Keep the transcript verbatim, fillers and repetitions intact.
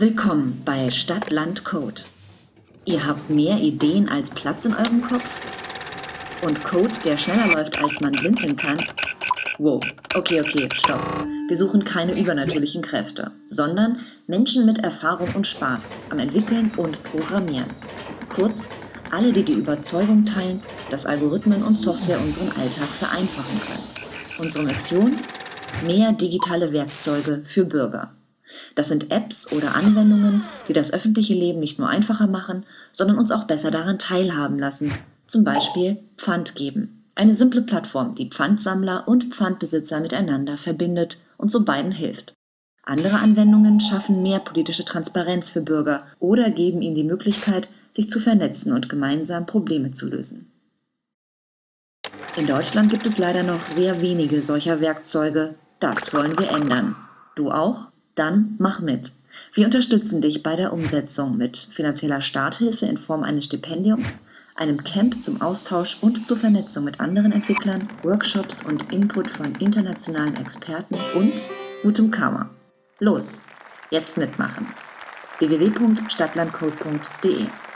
Willkommen bei Stadt, Land, Code. Ihr habt mehr Ideen als Platz in eurem Kopf? Und Code, der schneller läuft, als man blinzeln kann? Wow, okay, okay, stopp. Wir suchen keine übernatürlichen Kräfte, sondern Menschen mit Erfahrung und Spaß am Entwickeln und Programmieren. Kurz, alle, die die Überzeugung teilen, dass Algorithmen und Software unseren Alltag vereinfachen können. Unsere Mission? Mehr digitale Werkzeuge für Bürger. Das sind Apps oder Anwendungen, die das öffentliche Leben nicht nur einfacher machen, sondern uns auch besser daran teilhaben lassen. Zum Beispiel Pfand geben. Eine simple Plattform, die Pfandsammler und Pfandbesitzer miteinander verbindet und so beiden hilft. Andere Anwendungen schaffen mehr politische Transparenz für Bürger oder geben ihnen die Möglichkeit, sich zu vernetzen und gemeinsam Probleme zu lösen. In Deutschland gibt es leider noch sehr wenige solcher Werkzeuge. Das wollen wir ändern. Du auch? Dann mach mit. Wir unterstützen dich bei der Umsetzung mit finanzieller Starthilfe in Form eines Stipendiums, einem Camp zum Austausch und zur Vernetzung mit anderen Entwicklern, Workshops und Input von internationalen Experten und gutem Karma. Los, jetzt mitmachen. w w w punkt stadtlandcode punkt d e